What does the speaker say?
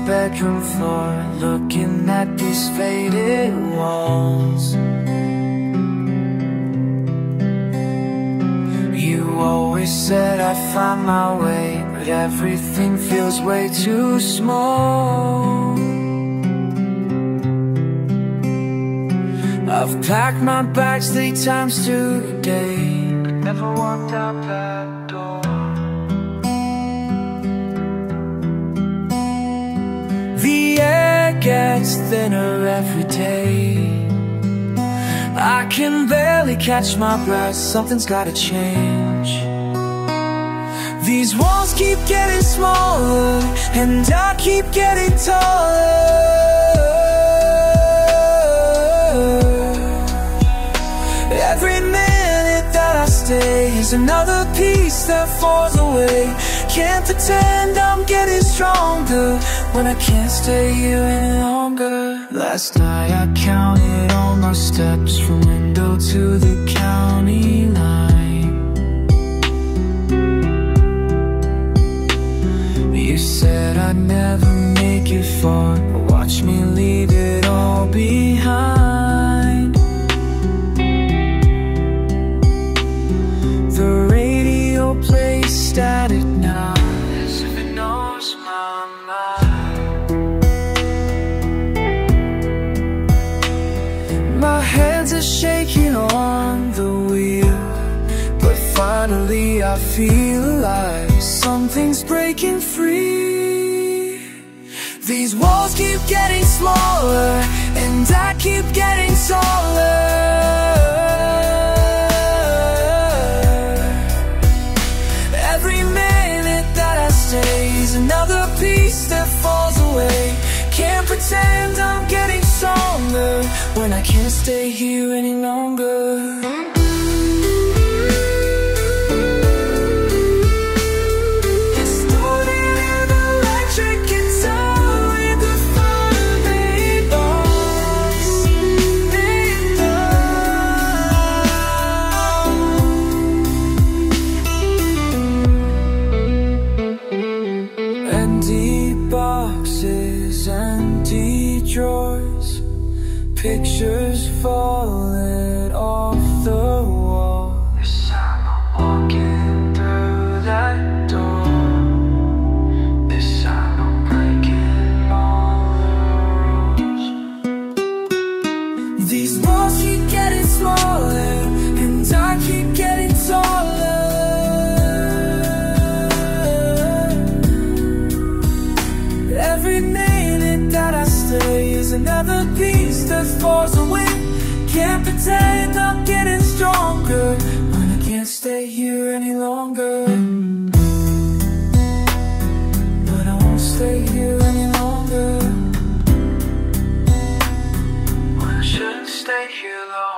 bedroom floor, looking at these faded walls. You always said I'd find my way, but everything feels way too small. I've packed my bags 3 times today, but never walked out that door. The air gets thinner every day. I can barely catch my breath, something's gotta change. These walls keep getting smaller, and I keep getting taller. Every minute that I stay is another piece that falls away. Can't pretend I'm getting stronger when I can't stay here any longer. Last night I counted all my steps from window to the county line. You said I'd never make it far, but watch me leave it all behind. The radio plays static now, as if it knows my mind. My hands are shaking on the wheel, but finally I feel alive. Something's breaking free. These walls keep getting smaller, and I keep getting taller. Every minute that I stay is another piece that falls away. Can't pretend I'm getting stronger when I can't stay here any longer. Empty drawers, pictures falling off the wall. This time I'm walking through that door. This time I'm breaking all the rules. These walls keep getting smaller, and I keep getting taller. Every minute that I stay is another piece that falls away. Can't pretend I'm getting stronger when I can't stay here any longer. But I won't stay here any longer when I shouldn't stay here long.